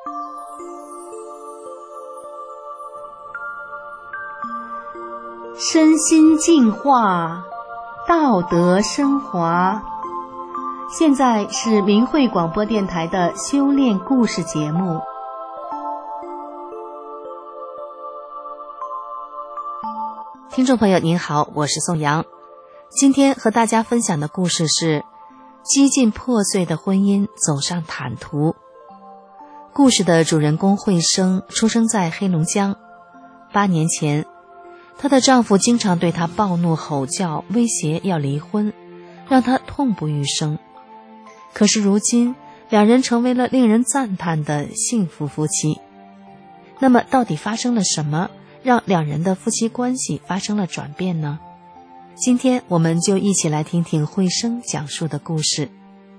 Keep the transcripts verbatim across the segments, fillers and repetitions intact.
身心净化，道德升华。现在是明慧广播电台的修炼故事节目。听众朋友您好，我是宋阳。今天和大家分享的故事是几近破碎的婚姻走上坦途。故事的主人公慧生出生在黑龙江。八年前，她的丈夫经常对她暴怒吼叫，威胁要离婚，让她痛不欲生。可是如今，两人成为了令人赞叹的幸福夫妻。那么到底发生了什么，让两人的夫妻关系发生了转变呢？今天我们就一起来听听慧生讲述的故事。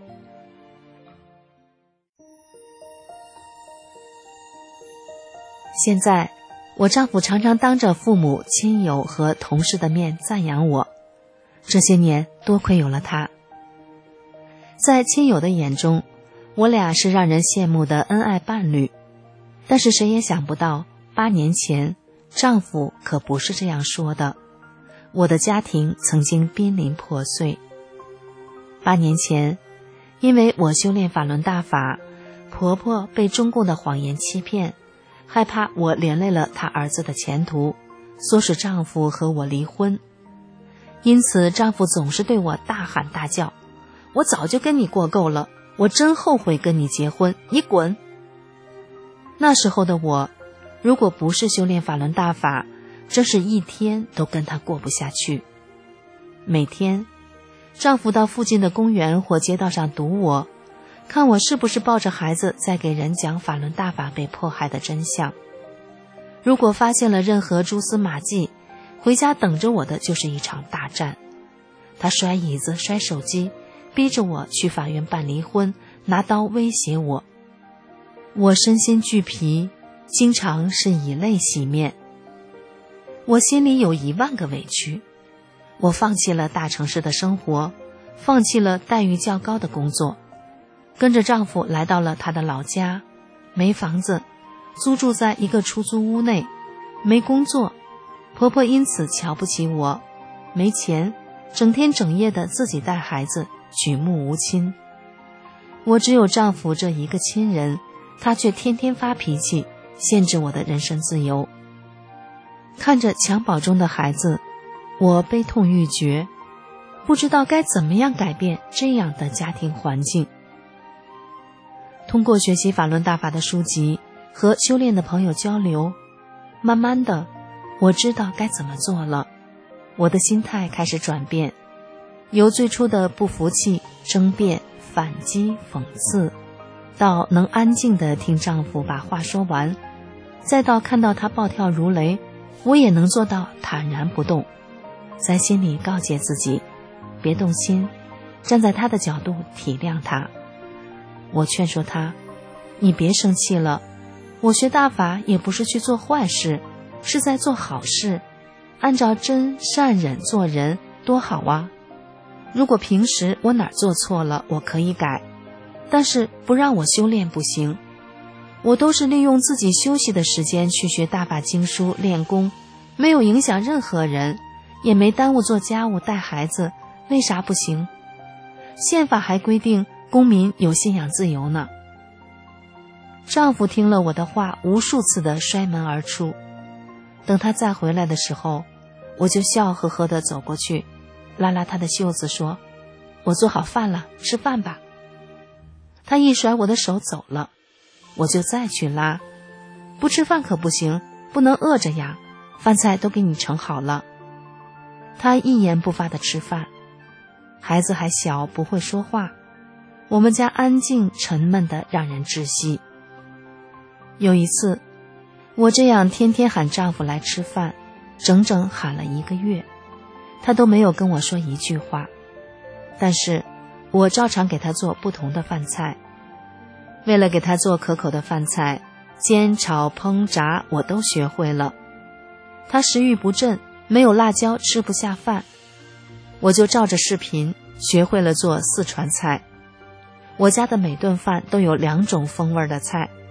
现在，我丈夫常常当着父母、亲友和同事的面赞扬我，这些年多亏有了他。在亲友的眼中，我俩是让人羡慕的恩爱伴侣，但是谁也想不到，八年前，丈夫可不是这样说的。我的家庭曾经濒临破碎。八年前，因为我修炼法轮大法，婆婆被中共的谎言欺骗，害怕我连累了她儿子的前途，唆使丈夫和我离婚。因此丈夫总是对我大喊大叫，我早就跟你过够了，我真后悔跟你结婚，你滚。那时候的我，如果不是修炼法轮大法，真是一天都跟他过不下去。每天，丈夫到附近的公园或街道上堵我，看我是不是抱着孩子在给人讲法轮大法被迫害的真相。如果发现了任何蛛丝马迹，回家等着我的就是一场大战。他摔椅子、摔手机，逼着我去法院办离婚，拿刀威胁我。我身心俱疲，经常是以泪洗面。我心里有一万个委屈，我放弃了大城市的生活，放弃了待遇较高的工作，跟着丈夫来到了他的老家，没房子，租住在一个出租屋内，没工作，婆婆因此瞧不起我，没钱，整天整夜的自己带孩子，举目无亲。我只有丈夫这一个亲人，他却天天发脾气，限制我的人身自由。看着襁褓中的孩子，我悲痛欲绝，不知道该怎么样改变这样的家庭环境。通过学习法轮大法的书籍和修炼的朋友交流，慢慢的，我知道该怎么做了。我的心态开始转变，由最初的不服气、争辩、反击、讽刺，到能安静地听丈夫把话说完，再到看到他暴跳如雷，我也能做到坦然不动，在心里告诫自己，别动心，站在他的角度体谅他。我劝说他，你别生气了，我学大法也不是去做坏事，是在做好事，按照真善忍做人，多好啊！如果平时我哪儿做错了，我可以改，但是不让我修炼不行。我都是利用自己休息的时间去学大法经书练功，没有影响任何人，也没耽误做家务带孩子，为啥不行？宪法还规定公民有信仰自由呢。丈夫听了我的话，无数次的摔门而出。等他再回来的时候，我就笑呵呵地走过去，拉拉他的袖子说，我做好饭了，吃饭吧。他一甩我的手走了，我就再去拉，不吃饭可不行，不能饿着呀，饭菜都给你盛好了。他一言不发地吃饭。孩子还小，不会说话，我们家安静沉闷得让人窒息。有一次，我这样天天喊丈夫来吃饭，整整喊了一个月，他都没有跟我说一句话。但是我照常给他做不同的饭菜。为了给他做可口的饭菜，煎、炒、烹、炸我都学会了。他食欲不振，没有辣椒吃不下饭，我就照着视频学会了做四川菜。我家的每顿饭都有两种风味的菜，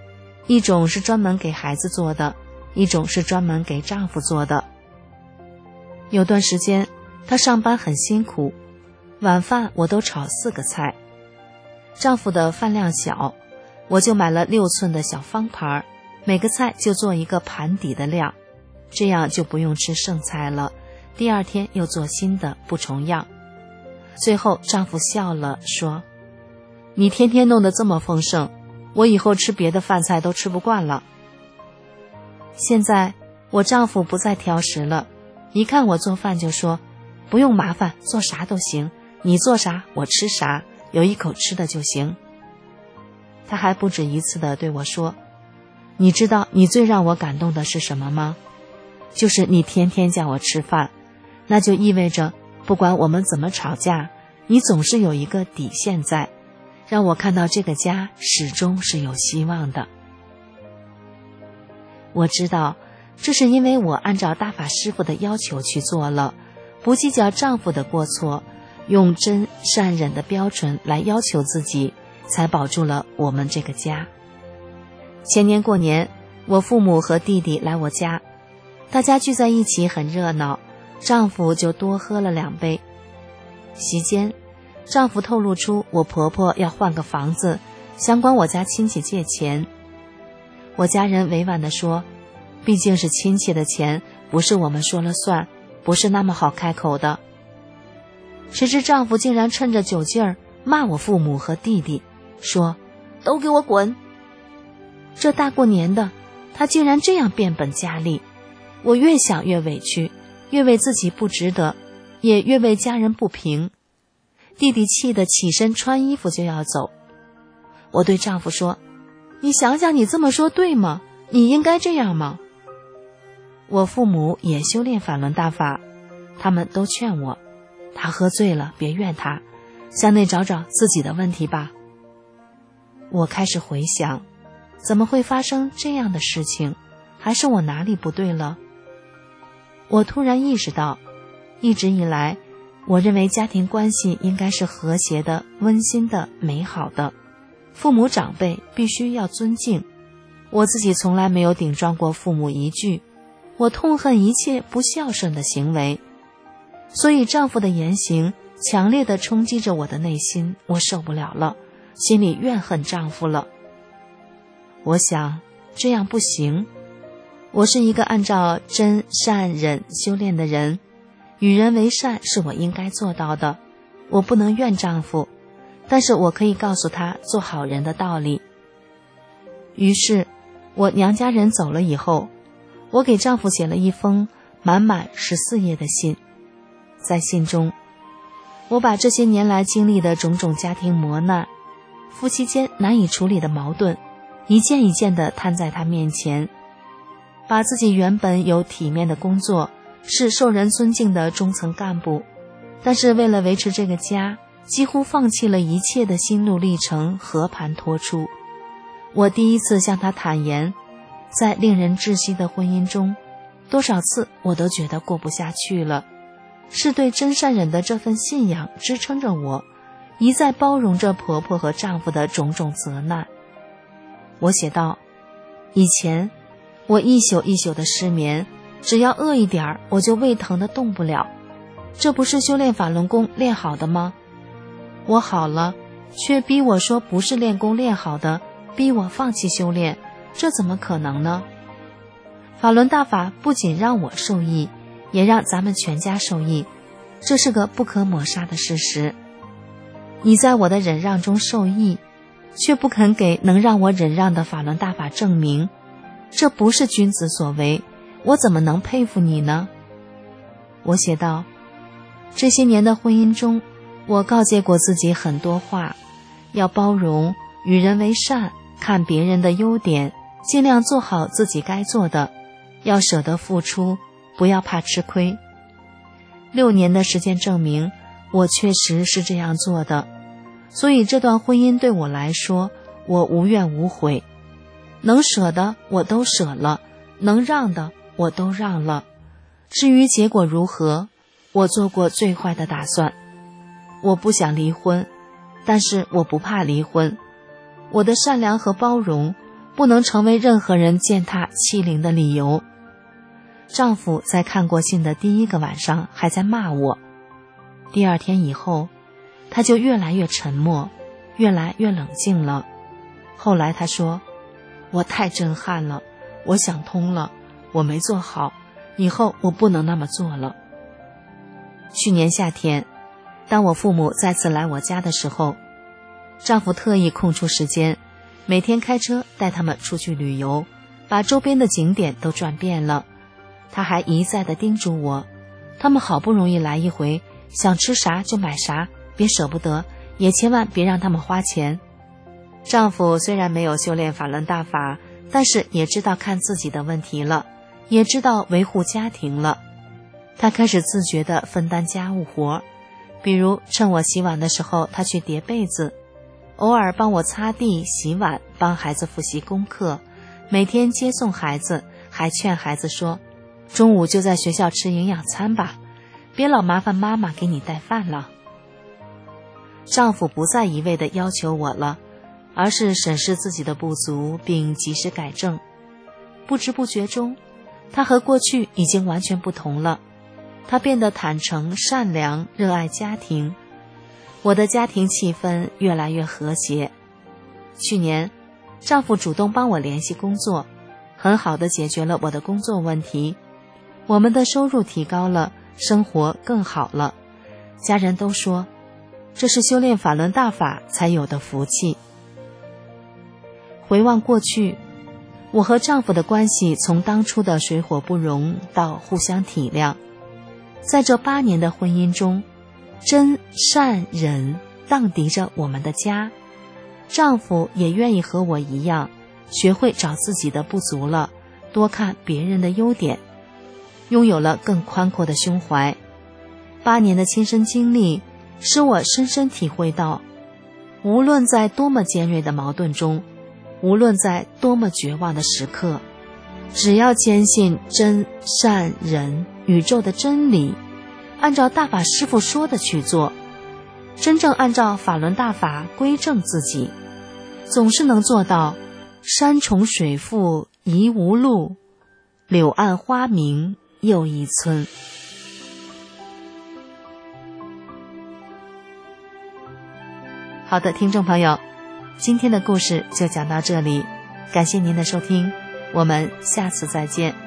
一种是专门给孩子做的，一种是专门给丈夫做的。有段时间她上班很辛苦，晚饭我都炒四个菜。丈夫的饭量小，我就买了六寸的小方盘，每个菜就做一个盘底的量，这样就不用吃剩菜了，第二天又做新的，不重样。最后丈夫笑了，说：你天天弄得这么丰盛，我以后吃别的饭菜都吃不惯了。现在我丈夫不再挑食了，一看我做饭就说：不用麻烦，做啥都行，你做啥我吃啥，有一口吃的就行。他还不止一次地对我说：你知道你最让我感动的是什么吗？就是你天天叫我吃饭，那就意味着不管我们怎么吵架，你总是有一个底线在，让我看到这个家始终是有希望的。我知道这是因为我按照大法师父的要求去做了，不计较丈夫的过错，用真善忍的标准来要求自己，才保住了我们这个家。前年过年，我父母和弟弟来我家，大家聚在一起很热闹，丈夫就多喝了两杯。席间，丈夫透露出我婆婆要换个房子，想管我家亲戚借钱。我家人委婉地说，毕竟是亲戚的钱，不是我们说了算，不是那么好开口的。谁知丈夫竟然趁着酒劲儿骂我父母和弟弟，说：都给我滚！这大过年的，他竟然这样变本加厉，我越想越委屈，越为自己不值得，也越为家人不平。弟弟气得起身穿衣服就要走。我对丈夫说：你想想，你这么说对吗？你应该这样吗？我父母也修炼法轮大法，他们都劝我，他喝醉了，别怨他，向内找找自己的问题吧。我开始回想，怎么会发生这样的事情？还是我哪里不对了？我突然意识到，一直以来，我认为家庭关系应该是和谐的、温馨的、美好的，父母长辈必须要尊敬。我自己从来没有顶撞过父母一句，我痛恨一切不孝顺的行为，所以丈夫的言行强烈地冲击着我的内心，我受不了了，心里怨恨丈夫了。我想这样不行，我是一个按照真善忍修炼的人，与人为善是我应该做到的，我不能怨丈夫，但是我可以告诉他做好人的道理。于是我娘家人走了以后，我给丈夫写了一封满满十四页的信。在信中，我把这些年来经历的种种家庭磨难，夫妻间难以处理的矛盾，一件一件地摊在他面前，把自己原本有体面的工作，是受人尊敬的中层干部，但是为了维持这个家，几乎放弃了一切的心路历程和盘托出。我第一次向他坦言，在令人窒息的婚姻中，多少次我都觉得过不下去了，是对真善忍的这份信仰支撑着我，一再包容着婆婆和丈夫的种种责难。我写道，以前我一宿一宿的失眠，只要饿一点我就胃疼得动不了，这不是修炼法轮功练好的吗？我好了，却逼我说不是练功练好的，逼我放弃修炼，这怎么可能呢？法轮大法不仅让我受益，也让咱们全家受益，这是个不可抹杀的事实。你在我的忍让中受益，却不肯给能让我忍让的法轮大法证明，这不是君子所为，我怎么能佩服你呢？我写道，这些年的婚姻中，我告诫过自己很多话，要包容，与人为善，看别人的优点，尽量做好自己该做的，要舍得付出，不要怕吃亏。六年的时间证明，我确实是这样做的，所以这段婚姻对我来说，我无怨无悔，能舍的我都舍了，能让的我都让了。至于结果如何，我做过最坏的打算。我不想离婚，但是我不怕离婚。我的善良和包容， 不能成为任何人践踏欺凌的理由。丈夫在看过信的第一个晚上还在骂我，第二天以后，他就越来越沉默，越来越冷静了。后来他说，我太震撼了，我想通了，我没做好，以后我不能那么做了。去年夏天，当我父母再次来我家的时候，丈夫特意空出时间，每天开车带他们出去旅游，把周边的景点都转遍了。他还一再地叮嘱我，他们好不容易来一回，想吃啥就买啥，别舍不得，也千万别让他们花钱。丈夫虽然没有修炼法轮大法，但是也知道看自己的问题了，也知道维护家庭了。他开始自觉地分担家务活，比如趁我洗碗的时候他去叠被子，偶尔帮我擦地洗碗，帮孩子复习功课，每天接送孩子，还劝孩子说，中午就在学校吃营养餐吧，别老麻烦妈妈给你带饭了。丈夫不再一味地要求我了，而是审视自己的不足并及时改正。不知不觉中，他和过去已经完全不同了，他变得坦诚善良，热爱家庭。我的家庭气氛越来越和谐。去年，丈夫主动帮我联系工作，很好地解决了我的工作问题，我们的收入提高了，生活更好了。家人都说，这是修炼法轮大法才有的福气。回望过去，我和丈夫的关系从当初的水火不容到互相体谅。在这八年的婚姻中，真善忍荡涤着我们的家，丈夫也愿意和我一样，学会找自己的不足了，多看别人的优点，拥有了更宽阔的胸怀。八年的亲身经历使我深深体会到，无论在多么尖锐的矛盾中，无论在多么绝望的时刻，只要坚信真善忍宇宙的真理，按照大法师父说的去做，真正按照法轮大法归正自己，总是能做到山重水复疑无路，柳暗花明又一村。好的，听众朋友，今天的故事就讲到这里，感谢您的收听，我们下次再见。